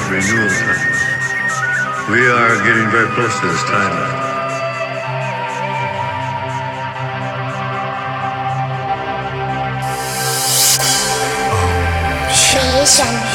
renewal time. We are getting very close to this time. 谁也想